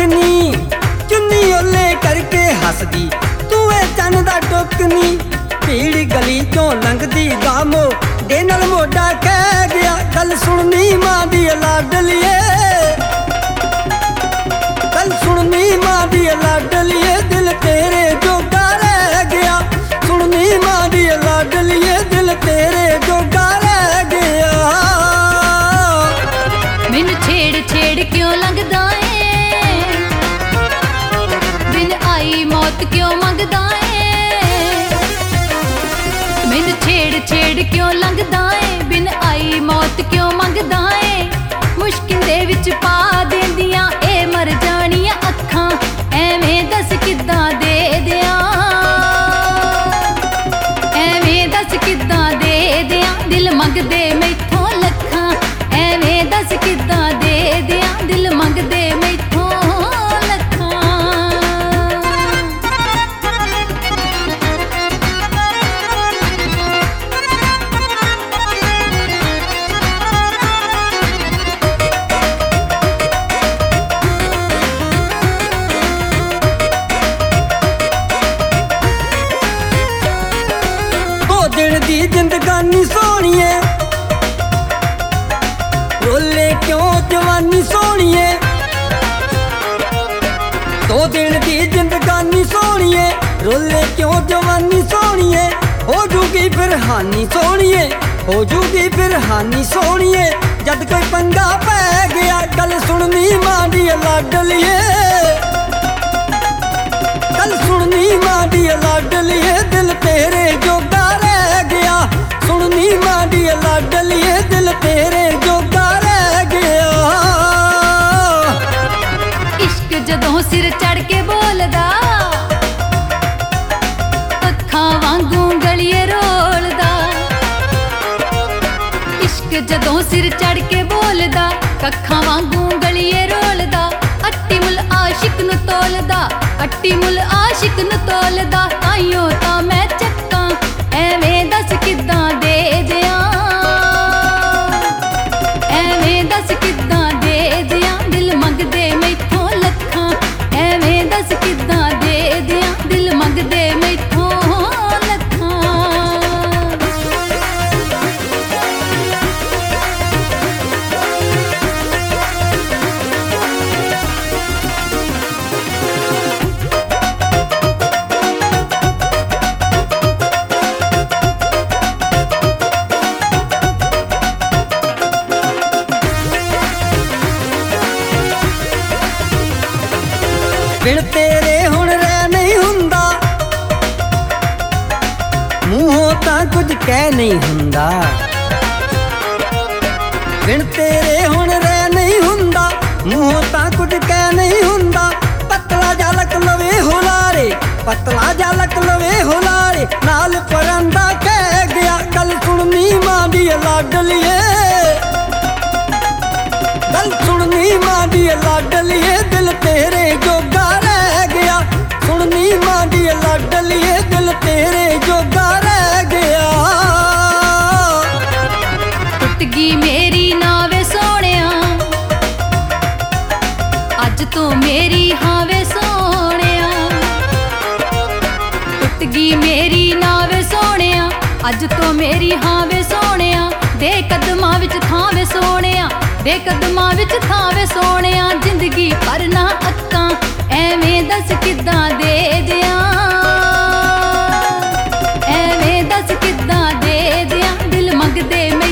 ਨੀ ਚੁੰਨੀ ਓਲੇ ਕਰਕੇ ਹੱਸਦੀ ਤੂੰ ਏ ਚੰਨ ਦਾ ਟੋਕਨੀ। ਭੀੜ ਗਲੀ ਚੋਂ ਲੰਘਦੀ ਗਾਮੋ ਦੇ ਨਾਲ ਮੋਢਾ ਕਹਿ ਗਿਆ ਗੱਲ ਸੁਣਨੀ ਮਾਂ ਦੀ ਲਾਡਲੀਏ, ਗੱਲ ਸੁਣਨੀ ਮਾਂ ਦੀ ਲਾਡਲੀਏ ਦਿਲ ਤੇਰੇ ਜੋਗਾ ਰਹਿ ਗਿਆ। ਸੁਣਨੀ ਮਾਂ ਦੀ ਲਾਡਲੀਏ ਦਿਲ ਤੇਰੇ ਜੋਗਾ ਰਹਿ ਗਿਆ। ਮੈਨੂੰ ਛੇੜ ਛੇੜ ਕਿਉਂ ਲੰਘਦਾ ਏ, ਬਿਨ ਆਈ ਮੌਤ ਕਿਉਂ ਮੰਗਦਾ ਏ। ਮੈਨੂੰ ਛੇੜ ਛੇੜ ਕਿਉਂ ਲੰਘਦਾ ਏ, ਬਿਨ ਆਈ ਮੌਤ ਕਿਉਂ ਮੰਗਦਾ ਏ। ਮੁਸ਼ਕਿਲ ਦੇ ਵਿੱਚ ਪਾ ਦਿੰਦੀਆਂ ਏ ਮਰ ਜਾਣੀਆਂ ਅੱਖਾਂ, ਐਵੇਂ ਦੱਸ ਕਿੱਦਾਂ ਦੇ ਦਿਆਂ, ਐਵੇਂ ਦੱਸ ਕਿੱਦਾਂ ਦੇ ਦਿਆਂ ਦਿਲ ਮੰਗਦੇ ਮੈਥੋਂ ਲੱਖਾਂ। ਐਵੇਂ ਦੱਸ ਕਿੱਦਾਂ ਦੇ ਦਿਆਂ ਦਿਲ ਮੰਗਦੇ ਮੈਥੋਂ ਲੱਖਾਂ। ਦਿਨ ਦੀ ਜ਼ਿੰਦਗਾਨੀ ਸੋਹਣੀਏ ਰੋਲੇ ਕਿਉਂ ਜਵਾਨੀ ਸੋਹਣੀਏ। ਦੋ ਦਿਨ ਦੀ ਜ਼ਿੰਦਗਾਨੀ ਸੋਹਣੀਏ ਰੋਲੇ ਕਿਉਂ ਜਵਾਨੀ ਸੋਹਣੀਏ। ਹੋ ਜੂਗੀ ਫਿਰ ਹਾਨੀ ਸੋਹਣੀਏ, ਹੋ ਜੂਗੀ ਫਿਰ ਹਾਨੀ ਸੋਹਣੀਏ। ਜਦ ਕੋਈ ਪੰਗਾ ਪੈ ਗਿਆ ਗੱਲ ਸੁਣਨੀ ਮਾਂ ਦੀ ਲਾਡਲੀਏ, ਗੱਲ ਸੁਣਨੀ ਮਾਂ ਦੀ ਲਾਡਲੀਏ ਦਿਲ ਤੇਰੇ ਜੋਗਾ ਰਹਿ ਗਿਆ। ਸੁਣਨੀ ਮਾਂ ਦੀ ਲਾਡਲੀਏ ਦਿਲ ਤੇਰੇ ਜੋਗਾ ਰਹਿ ਗਿਆ। ਇਸ਼ਕ ਜਦੋਂ ਸਿਰ ਚੜ ਕੇ ਬੋਲਦਾ ਅੱਖਾਂ ਵਾਂਗੂ ਗਲੀਏ ਰੋਲਦਾ। ਇਸ਼ਕ ਜਦੋਂ ਸਿਰ ਚੜ ਕੇ ਬੋਲਦਾ ਅੱਖਾਂ ਵਾਂਗੂ ਗਲੀਏ ਰੋਲਦਾ। ਅੱਟੀ ਮੁੱਲ ਆਸ਼ਿਕ ਨੂੰ ਤੋਲਦਾ, ਅੱਟੀ ਮੁੱਲ ਆਸ਼ਿਕ ਨੂੰ ਤੋਲਦਾ। ਤਾਈਓ ਤਾਂ ਮੈਂ ਚੱਕਾਂ ਐਵੇਂ ਦੱਸ ਕਿੱਦਾਂ ਦੇ ਦਿਆਂ, ਐਵੇਂ ਦੱਸ ਕਿੱਦਾਂ ਦੇ ਦਿਆਂ ਦਿਲ ਮੰਗਦੇ ਮੈਥੋਂ ਲੱਖਾਂ। ਐਵੇਂ ਦੱਸ ਕਿੱਦਾਂ ਦੇ ਦਿਆਂ ਦਿਲ ਮੰਗਦੇ ਮੈਥੋਂ ਲੱਖਾਂ। ਬਿਨ ਤੇਰੇ ਹੁਣ ਰਹਿ ਨਹੀਂ ਹੁੰਦਾ, ਮੂੰਹੋਂ ਤਾਂ ਕੁਝ ਕਹਿ ਨਹੀਂ ਹੁੰਦਾ। ਬਿਨ ਤੇਰੇ ਹੁਣ ਰਹਿ ਨਹੀਂ ਹੁੰਦਾ, ਮੂੰਹੋਂ ਤਾਂ ਕੁਝ ਕਹਿ ਨਹੀਂ ਹੁੰਦਾ। ਪਤਲਾ ਜਾ ਲਕ ਲਵੇ ਹੁਲਾਰੇ, ਪਤਲਾ ਜਾ ਲਕ ਲਵੇ ਹੁਲਾਰੇ। ਨਾਲ ਪਰਾਂਦਾ ਕਹਿ ਗਿਆ ਗੱਲ ਸੁਣਨੀ ਮਾਂ ਦੀ ਲਾਡਲੀਏ, ਗੱਲ ਸੁਣਨੀ ਮਾਂ ਦੀ ਲਾਡਲੀਏ ਦਿਲ ਤੇਰੇ ਜੋਗਾ ਰਹਿ ਗਿਆ। ਸੁਣਨੀ ਮਾਂ ਦੀ ਲਾਡਲੀਏ ਦਿਲ ਤੇਰੇ ਜੋਗਾ ਰਹਿ ਗਿਆ। ਟੁੱਟ ਗਈ ਮੇਰੀ ਨਾਵੇ ਸੋਹਣਿਆ ਅੱਜ ਤੋਂ ਮੇਰੀ ਹਾਵੇ ਸੋਹਣਿਆ। ਟੁੱਟ ਗਈ ਮੇਰੀ ਨਾਵੇ ਸੋਹਣਿਆ ਅੱਜ ਤੋਂ ਮੇਰੀ ਹਾਵੇ ਸੋਹਣਿਆ। ਦੇ ਕਦਮਾਂ ਵਿੱਚ ਥਾਵੇ ਸੋਹਣਿਆ, ਦੇ ਕਦਮਾਂ ਵਿੱਚ ਥਾਵੇ ਸੋਹਣਿਆ। ਜ਼ਿੰਦਗੀ ਪਰ ਨਾ ਅੱਕਾਂ ਐਵੇਂ ਦੱਸ ਕਿੱਦਾਂ ਦੇ ਦਿਆਂ, ਐਵੇਂ ਦੱਸ ਕਿੱਦਾਂ ਦੇ ਦਿਆਂ ਦਿਲ ਮੰਗਦੇ